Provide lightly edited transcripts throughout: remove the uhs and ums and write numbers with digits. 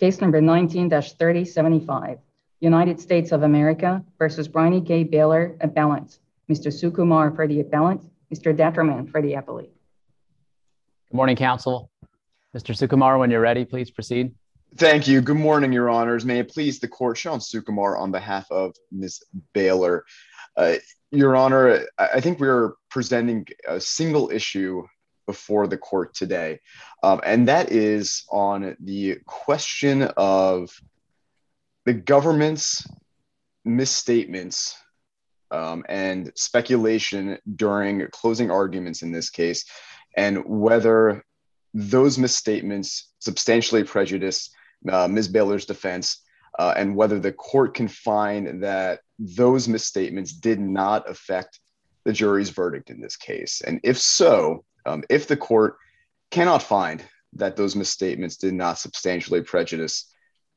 Case number 19-3075, United States of America versus Bryony K. Baylor, appellant. Mr. Sukumar for the appellant, Mr. Datterman for the appellate. Good morning, counsel. Mr. Sukumar, when you're ready, please proceed. Thank you. Good morning, Your Honors. May it please the court, Sean Sukumar on behalf of Ms. Baylor. Your Honor, I think we're presenting a single issue before the court today, and that is on the question of the government's misstatements and speculation during closing arguments in this case, and whether those misstatements substantially prejudice Ms. Baylor's defense, and whether the court can find that those misstatements did not affect the jury's verdict in this case. And if so, if the court cannot find that those misstatements did not substantially prejudice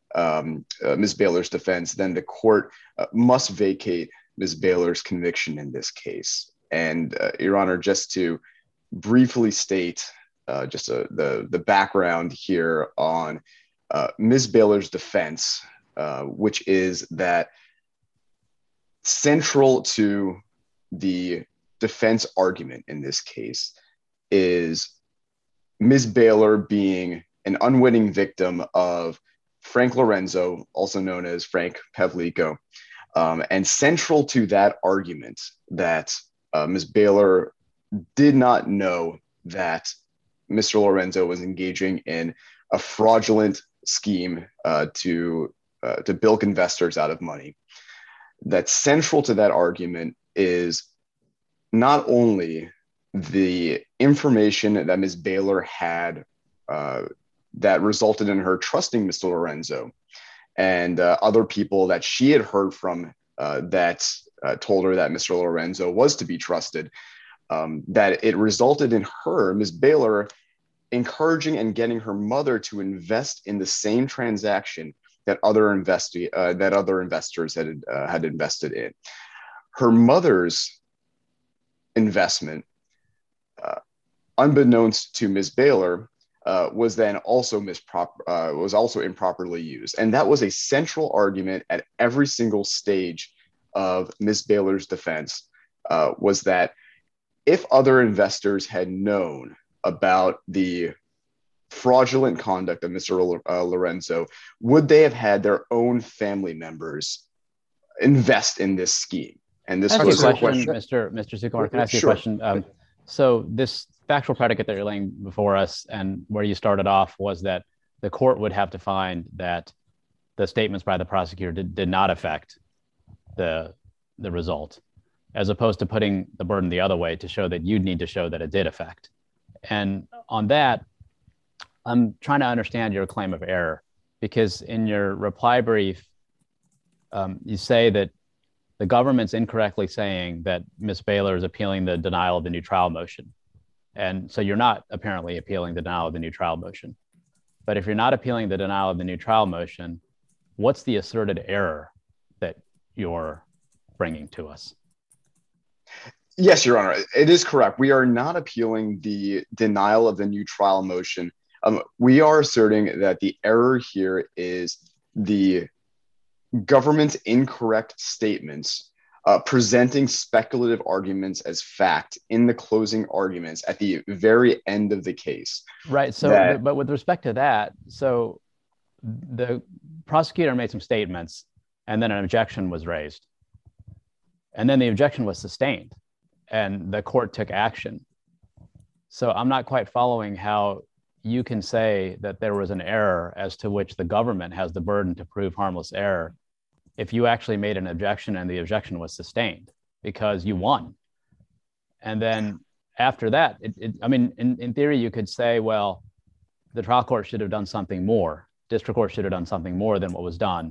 Ms. Baylor's defense, then the court must vacate Ms. Baylor's conviction in this case. And Your Honor, just to briefly state the background here on Ms. Baylor's defense, which is that central to the defense argument in this case is Ms. Baylor being an unwitting victim of Frank Lorenzo, also known as Frank Pavlico. And central to that argument that Ms. Baylor did not know that Mr. Lorenzo was engaging in a fraudulent scheme to bilk investors out of money. That central to that argument is not only the information that Ms. Baylor had that resulted in her trusting Mr. Lorenzo and other people that she had heard from that told her that Mr. Lorenzo was to be trusted, that it resulted in her, Ms. Baylor, encouraging and getting her mother to invest in the same transaction that other investors had invested in. Her mother's investment, unbeknownst to Ms. Baylor, was then also improperly used, and that was a central argument at every single stage of Ms. Baylor's defense. Was that if other investors had known about the fraudulent conduct of Mr. Lorenzo, would they have had their own family members invest in this scheme? And this was a question. Mr. Sukumar, can I ask you a question? So this factual predicate that you're laying before us and where you started off was that the court would have to find that the statements by the prosecutor did not affect the result, as opposed to putting the burden the other way to show that you'd need to show that it did affect. And on that, I'm trying to understand your claim of error, because in your reply brief, you say that the government's incorrectly saying that Ms. Baylor is appealing the denial of the new trial motion. And so you're not apparently appealing the denial of the new trial motion. But if you're not appealing the denial of the new trial motion, what's the asserted error that you're bringing to us? Yes, Your Honor, it is correct. We are not appealing the denial of the new trial motion. We are asserting that the error here is the government's incorrect statements presenting speculative arguments as fact in the closing arguments at the very end of the case. Right. So, but with respect to that, so the prosecutor made some statements and then an objection was raised. And then the objection was sustained and the court took action. So I'm not quite following how you can say that there was an error as to which the government has the burden to prove harmless error if you actually made an objection and the objection was sustained because you won. And then after that, I mean, in theory, you could say, well, the trial court should have done something more. District court should have done something more than what was done.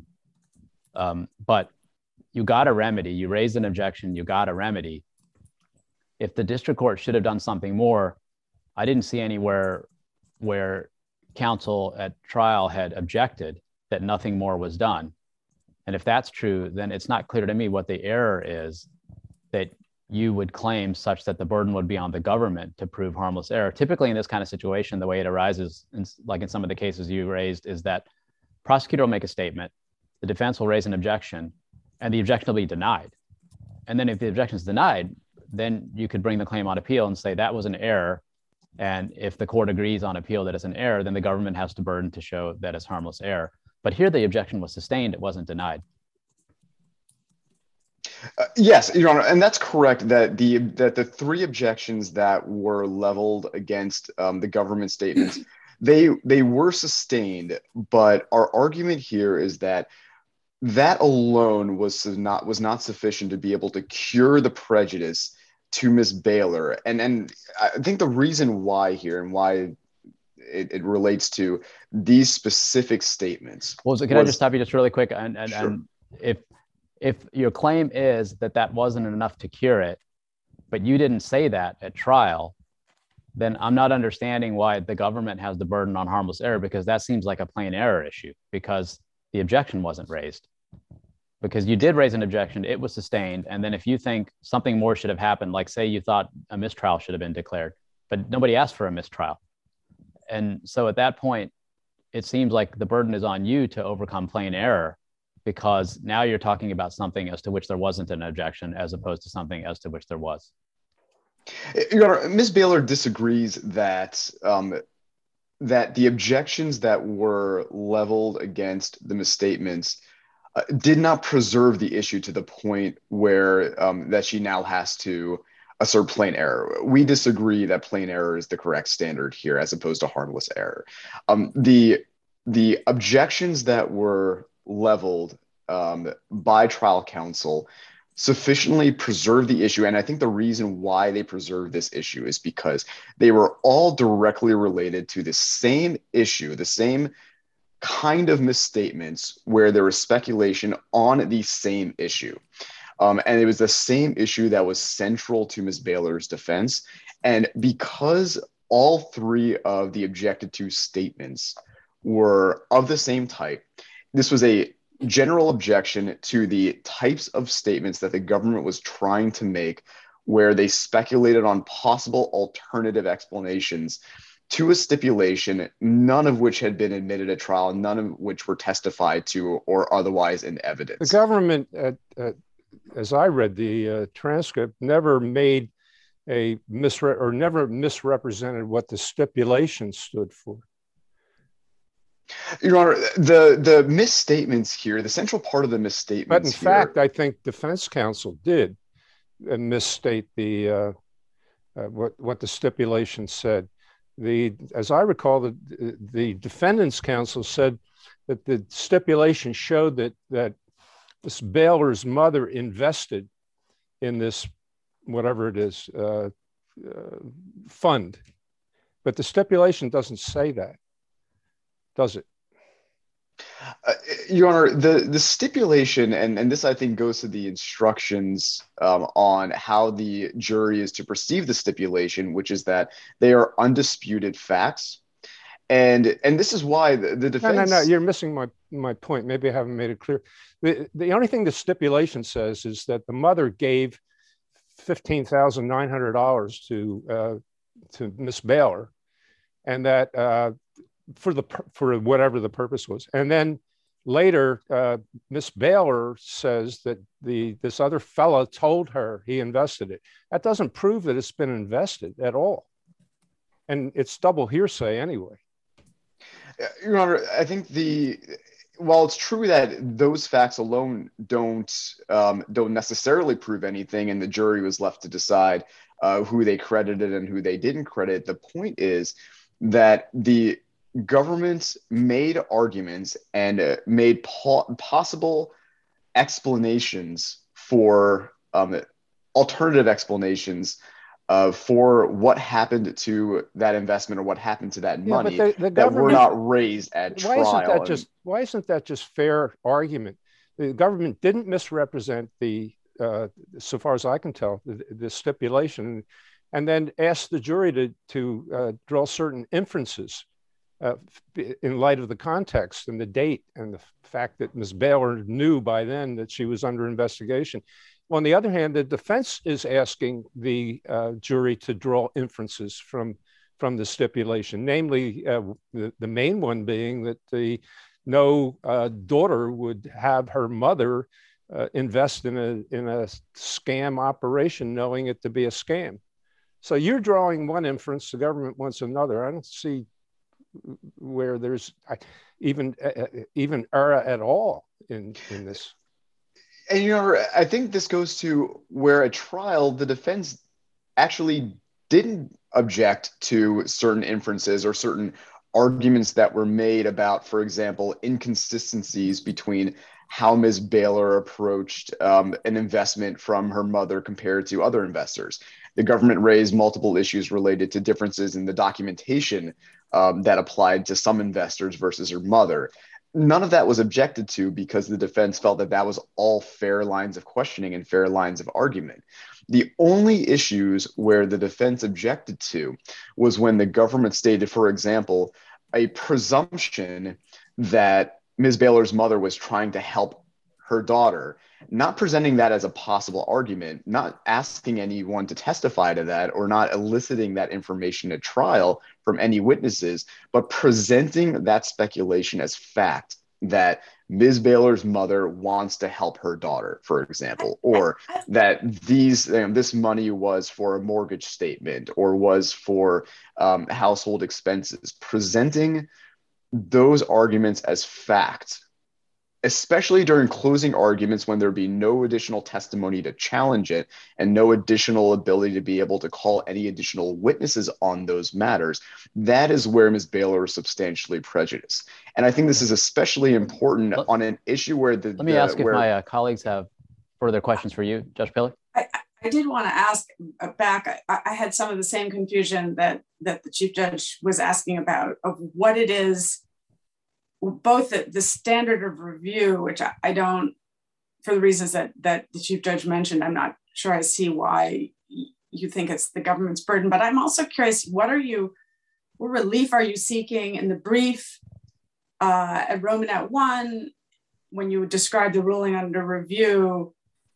But you got a remedy. You raised an objection. You got a remedy. If the district court should have done something more, I didn't see anywhere where counsel at trial had objected that nothing more was done. And if that's true, then it's not clear to me what the error is that you would claim such that the burden would be on the government to prove harmless error. Typically in this kind of situation, the way it arises, like in some of the cases you raised, is that prosecutor will make a statement, the defense will raise an objection, and the objection will be denied. And then if the objection is denied, then you could bring the claim on appeal and say that was an error. And if the court agrees on appeal that it's an error, then the government has the burden to show that it's harmless error. But here the objection was sustained, it wasn't denied. Yes, Your Honor, and that's correct that the three objections that were leveled against the government statements, they were sustained, but our argument here is that alone was not sufficient to be able to cure the prejudice to Ms. Baylor. And I think the reason why here and why it relates to these specific statements. Well, so can I just stop you just really quick? And if your claim is that wasn't enough to cure it, but you didn't say that at trial, then I'm not understanding why the government has the burden on harmless error, because that seems like a plain error issue, because the objection wasn't raised. Because you did raise an objection, it was sustained, and then if you think something more should have happened, like say you thought a mistrial should have been declared, but nobody asked for a mistrial. And so at that point, it seems like the burden is on you to overcome plain error, because now you're talking about something as to which there wasn't an objection as opposed to something as to which there was. Your Honor, Ms. Baylor disagrees that that the objections that were leveled against the misstatements did not preserve the issue to the point where that she now has to assert plain error. We disagree that plain error is the correct standard here as opposed to harmless error. The objections that were leveled by trial counsel sufficiently preserve the issue. And I think the reason why they preserve this issue is because they were all directly related to the same issue, the same kind of misstatements where there was speculation on the same issue. And it was the same issue that was central to Ms. Baylor's defense. And because all three of the objected to statements were of the same type, this was a general objection to the types of statements that the government was trying to make, where they speculated on possible alternative explanations to a stipulation, none of which had been admitted at trial, none of which were testified to or otherwise in evidence. The government, as I read the transcript, never made never misrepresented what the stipulation stood for. Your Honor, the misstatements here, the central part of the misstatements. But in fact, I think defense counsel did misstate the what the stipulation said. As I recall, the defendant's counsel said that the stipulation showed that Ms. Baylor's mother invested in this, whatever it is, fund. But the stipulation doesn't say that, does it? Your Honor, the stipulation, and this I think goes to the instructions on how the jury is to perceive the stipulation, which is that they are undisputed facts. And this is why the defense... No, you're missing my point. Maybe I haven't made it clear. The only thing the stipulation says is that the mother gave $15,900 to Ms. Baylor, and that for whatever the purpose was. And then later, Ms. Baylor says that this other fellow told her he invested it. That doesn't prove that it's been invested at all. And it's double hearsay anyway. Your Honor, I think while it's true that those facts alone don't necessarily prove anything, and the jury was left to decide who they credited and who they didn't credit, the point is that the government made arguments and made possible explanations for alternative explanations for what happened to that investment or what happened to that money that were not raised at trial. Why isn't that just fair argument? The government didn't misrepresent so far as I can tell, the stipulation, and then asked the jury to draw certain inferences in light of the context and the date and the fact that Ms. Baylor knew by then that she was under investigation. On the other hand, the defense is asking the jury to draw inferences from the stipulation, namely the main one being that the no daughter would have her mother invest in a scam operation, knowing it to be a scam. So you're drawing one inference, the government wants another. I don't see where there's even error at all in this. And I think this goes to where at trial the defense actually didn't object to certain inferences or certain arguments that were made about, for example, inconsistencies between how Ms. Baylor approached an investment from her mother compared to other investors. The government raised multiple issues related to differences in the documentation that applied to some investors versus her mother. None of that was objected to because the defense felt that that was all fair lines of questioning and fair lines of argument. The only issues where the defense objected to was when the government stated, for example, a presumption that Ms. Baylor's mother was trying to help her daughter, not presenting that as a possible argument, not asking anyone to testify to that or not eliciting that information at trial from any witnesses, but presenting that speculation as fact that Ms. Baylor's mother wants to help her daughter, for example, or that this money was for a mortgage statement or was for household expenses. Presenting those arguments as fact, especially during closing arguments when there'd be no additional testimony to challenge it and no additional ability to be able to call any additional witnesses on those matters, that is where Ms. Baylor is substantially prejudiced. And I think this is especially important on an issue where Let me ask if my colleagues have further questions for you, Judge Pilley. I did want to ask back. I had some of the same confusion that the Chief Judge was asking about of what it is, both the standard of review, which I don't, for the reasons that the Chief Judge mentioned, I'm not sure I see why you think it's the government's burden, but I'm also curious, what relief are you seeking in the brief at Romanet 1, when you describe the ruling under review,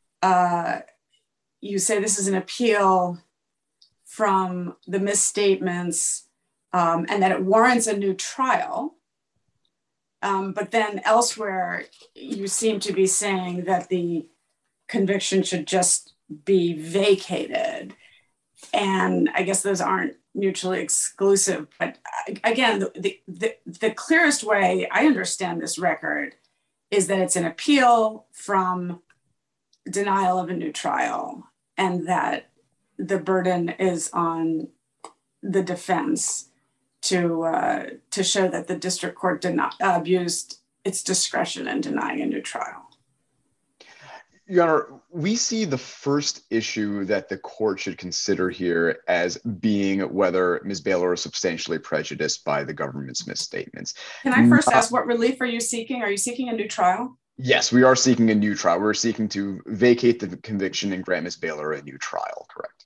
you say this is an appeal from the misstatements and that it warrants a new trial. But then elsewhere, you seem to be saying that the conviction should just be vacated. And I guess those aren't mutually exclusive. But again, the clearest way I understand this record is that it's an appeal from denial of a new trial and that the burden is on the defense to show that the district court did not abused its discretion in denying a new trial. Your Honor, we see the first issue that the court should consider here as being whether Ms. Baylor is substantially prejudiced by the government's misstatements. Can I first ask, what relief are you seeking? Are you seeking a new trial? Yes, we are seeking a new trial. We're seeking to vacate the conviction and grant Ms. Baylor a new trial, correct?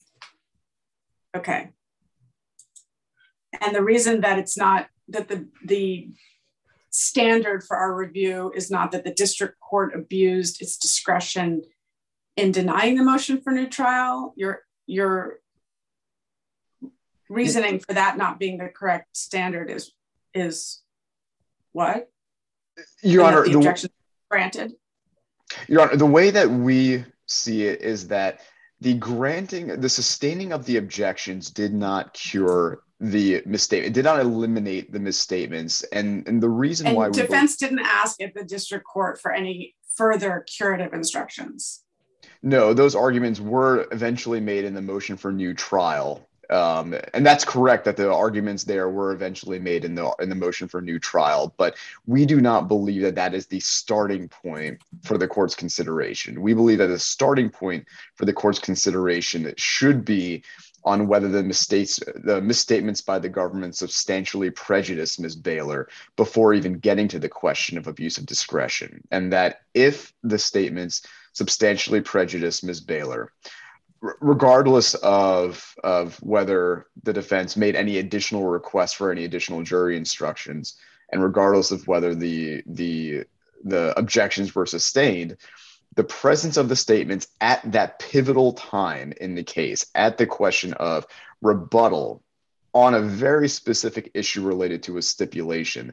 Okay. And the reason that it's not, that the standard for our review is not that the district court abused its discretion in denying the motion for new trial, your reasoning for that not being the correct standard is what? Your Honor, the objection granted? Your Honor, the way that we see it is that the sustaining of the objections did not cure the misstatement. It did not eliminate the misstatements. And the reason why defense didn't ask at the district court for any further curative instructions. No, those arguments were eventually made in the motion for new trial. And that's correct that the arguments there were eventually made in the motion for new trial, but we do not believe that that is the starting point for the court's consideration. We believe that the starting point for the court's consideration should be on whether the misstatements by the government substantially prejudiced Ms. Baylor before even getting to the question of abuse of discretion. And that if the statements substantially prejudiced Ms. Baylor, regardless of whether the defense made any additional requests for any additional jury instructions, and regardless of whether the objections were sustained, the presence of the statements at that pivotal time in the case, at the question of rebuttal on a very specific issue related to a stipulation,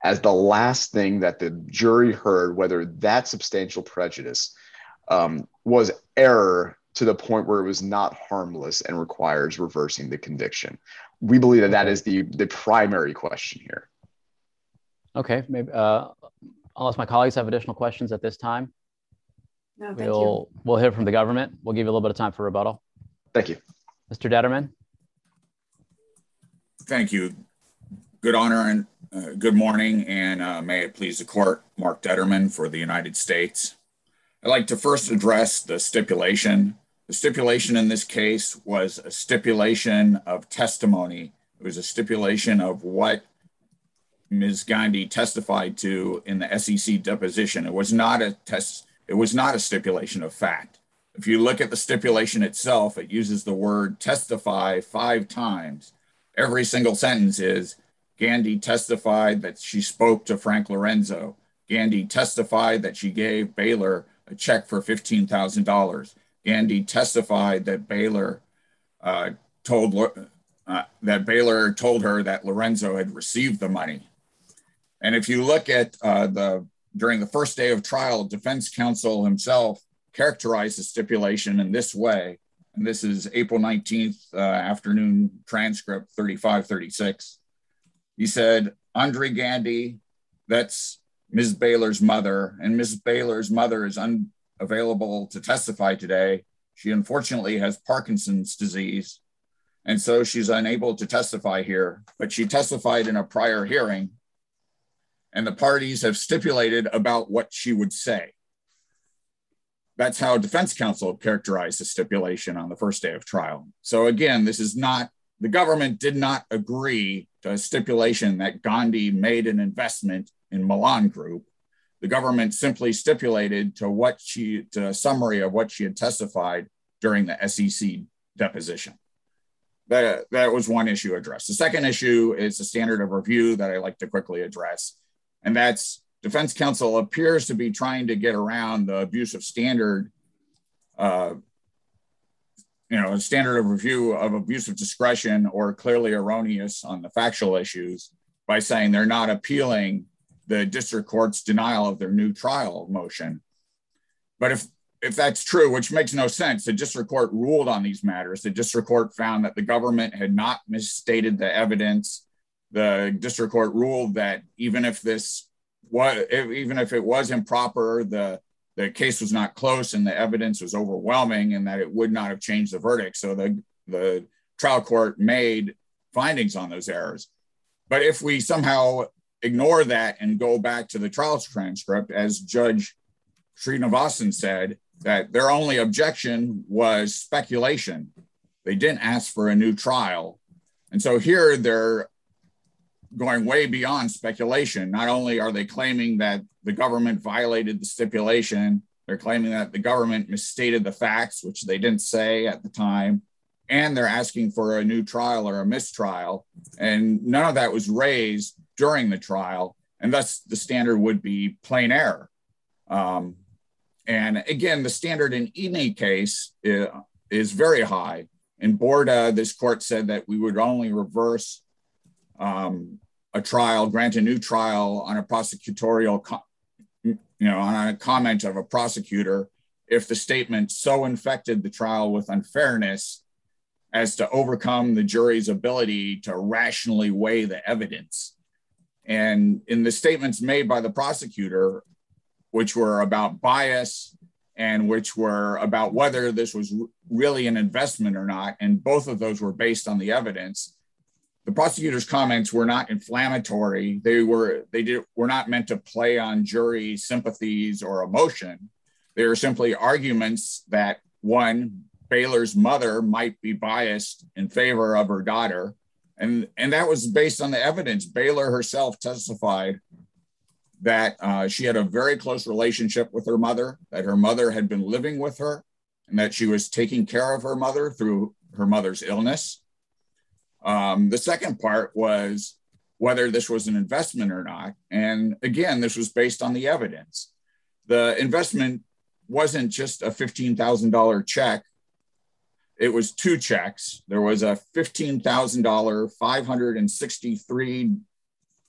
as the last thing that the jury heard, whether that substantial prejudice was error to the point where it was not harmless and requires reversing the conviction. We believe that that is the primary question here. Okay, maybe unless my colleagues have additional questions at this time, No, thank you. We'll hear from the government. We'll give you a little bit of time for rebuttal. Thank you. Mr. Detterman. Thank you. Good honor and good morning, and may it please the court, Mark Detterman for the United States. I'd like to first address the stipulation. The stipulation in this case was a stipulation of testimony. It was a stipulation of what Ms. Gandhi testified to in the SEC deposition. It was not a stipulation of fact. If you look at the stipulation itself, it uses the word testify 5 times. Every single sentence is Gandhi testified that she spoke to Frank Lorenzo. Gandhi testified that she gave Baylor a check for $15,000. Gandhi testified that Baylor told her that Lorenzo had received the money. And if you look at during the first day of trial, defense counsel himself characterized the stipulation in this way. And this is April 19th, afternoon transcript 3536. He said, Andre Gandhi, that's Ms. Baylor's mother, and Ms. Baylor's mother is unavailable to testify today. She unfortunately has Parkinson's disease, and so she's unable to testify here, but she testified in a prior hearing, and the parties have stipulated about what she would say. That's how defense counsel characterized the stipulation on the first day of trial. So again, this is not, the government did not agree to a stipulation that Gandhi made an investment in Milan Group. The government simply stipulated to a summary of what she had testified during the SEC deposition. That was one issue addressed. The second issue is the standard of review that I like to quickly address. And that's defense counsel appears to be trying to get around the abusive standard, a standard of review of abusive discretion or clearly erroneous on the factual issues by saying they're not appealing the district court's denial of their new trial motion. But if that's true, which makes no sense, the district court ruled on these matters. The district court found that the government had not misstated the evidence. The district court ruled that even if it was improper, the case was not close and the evidence was overwhelming and that it would not have changed the verdict. So the trial court made findings on those errors. But if we somehow ignore that and go back to the trial transcript, as Judge Srinivasan said, that their only objection was speculation. They didn't ask for a new trial. And so here they're going way beyond speculation. Not only are they claiming that the government violated the stipulation, they're claiming that the government misstated the facts, which they didn't say at the time, and they're asking for a new trial or a mistrial. And none of that was raised during the trial, and thus the standard would be plain error. And again, the standard in any case is very high. In Borda, this court said that we would only reverse a trial, grant a new trial on a prosecutorial, on a comment of a prosecutor if the statement so infected the trial with unfairness as to overcome the jury's ability to rationally weigh the evidence. And in the statements made by the prosecutor, which were about bias and which were about whether this was really an investment or not, and both of those were based on the evidence, the prosecutor's comments were not inflammatory. They were not meant to play on jury sympathies or emotion. They were simply arguments that, one, Baylor's mother might be biased in favor of her daughter, and that was based on the evidence. Baylor herself testified that she had a very close relationship with her mother, that her mother had been living with her, and that she was taking care of her mother through her mother's illness. The second part was whether this was an investment or not. And again, this was based on the evidence. The investment wasn't just a $15,000 check. It was 2 checks. There was a $15,000, $563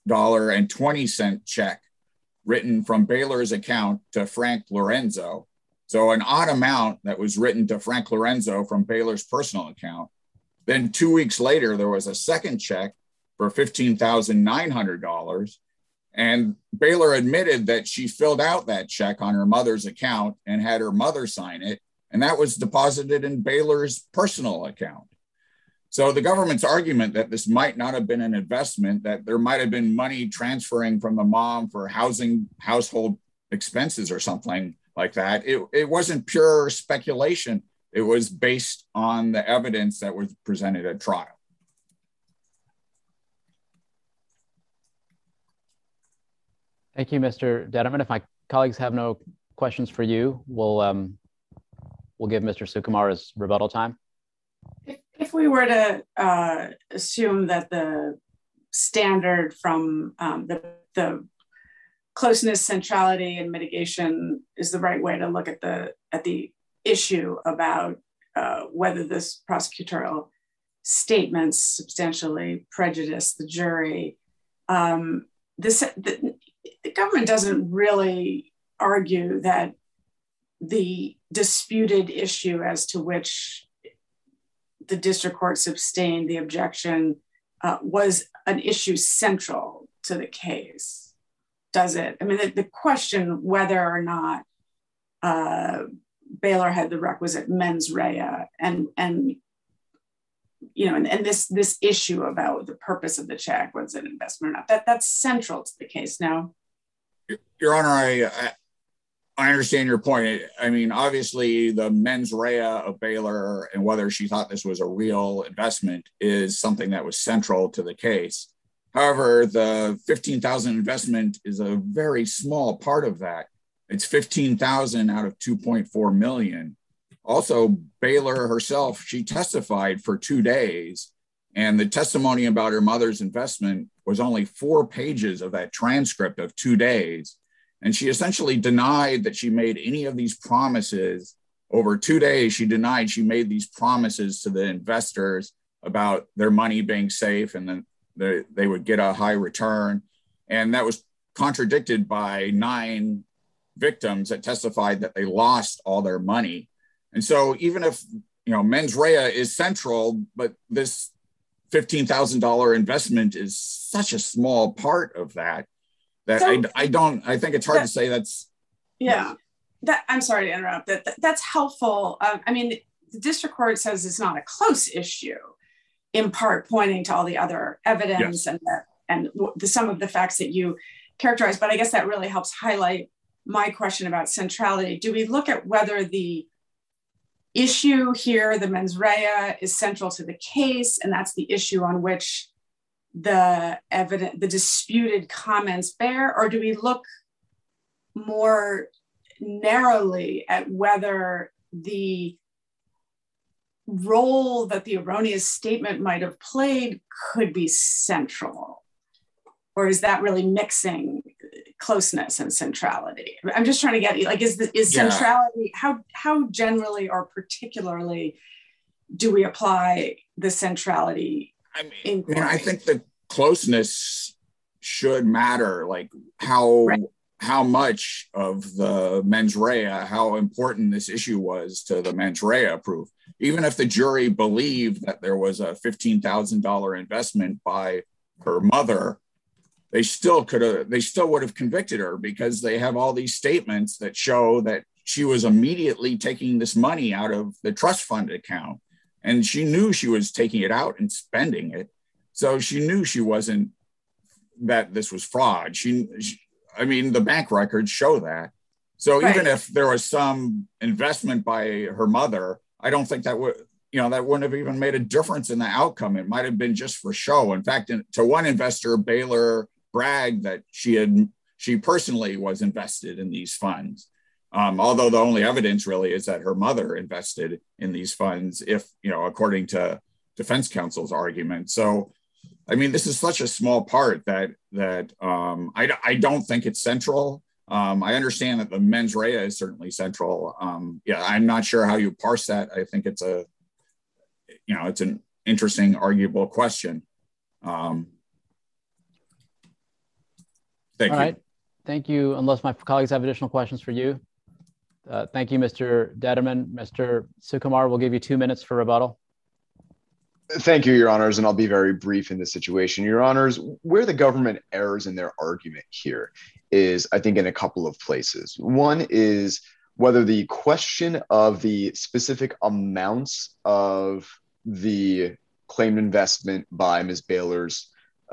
$1,000.20 check written from Baylor's account to Frank Lorenzo. So an odd amount that was written to Frank Lorenzo from Baylor's personal account. Then 2 weeks later, there was a second check for $15,900. And Baylor admitted that she filled out that check on her mother's account and had her mother sign it. And that was deposited in Baylor's personal account. So the government's argument that this might not have been an investment, that there might have been money transferring from the mom for household expenses or something like that, it wasn't pure speculation. It was based on the evidence that was presented at trial. Thank you, Mr. Detterman. If my colleagues have no questions for you, we'll give Mr. Sukumar his rebuttal time. If we were to assume that the standard from the closeness, centrality, and mitigation is the right way to look at the issue about whether this prosecutorial statements substantially prejudice the jury, the government doesn't really argue that the disputed issue as to which the district court sustained the objection was an issue central to the case, does it? I mean, the question whether or not Baylor had the requisite mens rea and this issue about the purpose of the check, was it an investment or not, that's central to the case now. Your Honor, I understand your point. I mean, obviously the mens rea of Baylor and whether she thought this was a real investment is something that was central to the case. However, the $15,000 investment is a very small part of that. It's $15,000 out of $2.4 million. Also, Baylor herself, she testified for 2 days, and the testimony about her mother's investment was only 4 pages of that transcript of 2 days. And she essentially denied that she made any of these promises. Over 2 days, she denied she made these promises to the investors about their money being safe and then they would get a high return. And that was contradicted by 9 victims that testified that they lost all their money. And so even if, mens rea is central, but this $15,000 investment is such a small part of that, I think it's hard to say that's. Yeah, I'm sorry to interrupt. That's helpful. I mean, the district court says it's not a close issue, in part pointing to all the other evidence, yes, and some of the facts that you characterize. But I guess that really helps highlight my question about centrality. Do we look at whether the issue here, the mens rea, is central to the case, and that's the issue on which the disputed comments bear, or do we look more narrowly at whether the role that the erroneous statement might have played could be central? Or is that really mixing closeness and centrality? I'm just trying to get, is centrality, how generally or particularly do we apply the centrality? I think the closeness should matter, like how much of the mens rea, how important this issue was to the mens rea proof. Even if the jury believed that there was a $15,000 investment by her mother, they still would have convicted her because they have all these statements that show that she was immediately taking this money out of the trust fund account. And she knew she was taking it out and spending it. So she knew that this was fraud. The bank records show that. So right. Even if there was some investment by her mother, I don't think that wouldn't have even made a difference in the outcome. It might have been just for show. In fact, to one investor, Baylor bragged that she personally was invested in these funds. Although the only evidence really is that her mother invested in these funds, according to defense counsel's argument. So, this is such a small part that I don't think it's central. I understand that the mens rea is certainly central. I'm not sure how you parse that. I think it's it's an interesting, arguable question. Thank All you. right. Thank you. Unless my colleagues have additional questions for you. Thank you, Mr. Detterman. Mr. Sukumar, we'll give you 2 minutes for rebuttal. Thank you, Your Honors, and I'll be very brief in this situation. Your Honors, where the government errs in their argument here is, I think, in a couple of places. One is whether the question of the specific amounts of the claimed investment by Ms. Baylor's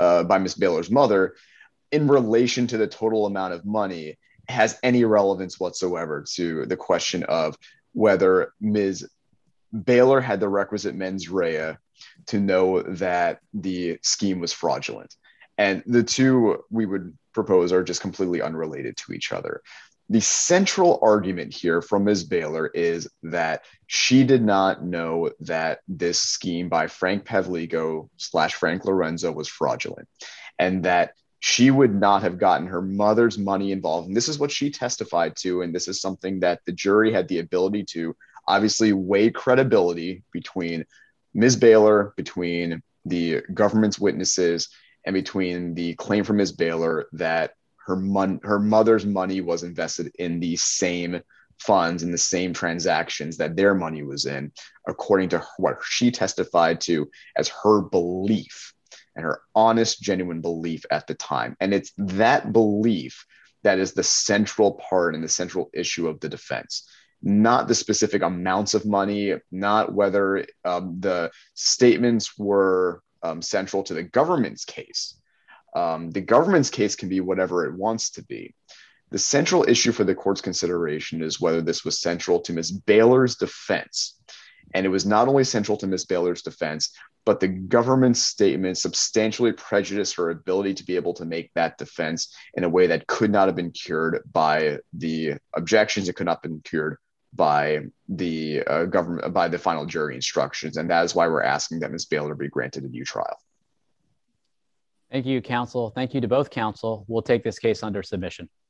mother in relation to the total amount of money has any relevance whatsoever to the question of whether Ms. Baylor had the requisite mens rea to know that the scheme was fraudulent. And the two we would propose are just completely unrelated to each other. The central argument here from Ms. Baylor is that she did not know that this scheme by Frank Pavligo / Frank Lorenzo was fraudulent, and that she would not have gotten her mother's money involved. And this is what she testified to. And this is something that the jury had the ability to obviously weigh credibility between Ms. Baylor, between the government's witnesses, and between the claim from Ms. Baylor that her mother's money was invested in the same funds, in the same transactions that their money was in, according to what she testified to as her belief and her honest, genuine belief at the time. And it's that belief that is the central part and the central issue of the defense, not the specific amounts of money, not whether the statements were central to the government's case. The government's case can be whatever it wants to be. The central issue for the court's consideration is whether this was central to Ms. Baylor's defense. And it was not only central to Ms. Baylor's defense, but the government's statement substantially prejudiced her ability to be able to make that defense in a way that could not have been cured by the objections. It could not have been cured by the government, by the final jury instructions. And that is why we're asking that Ms. Baylor be granted a new trial. Thank you, counsel. Thank you to both counsel. We'll take this case under submission.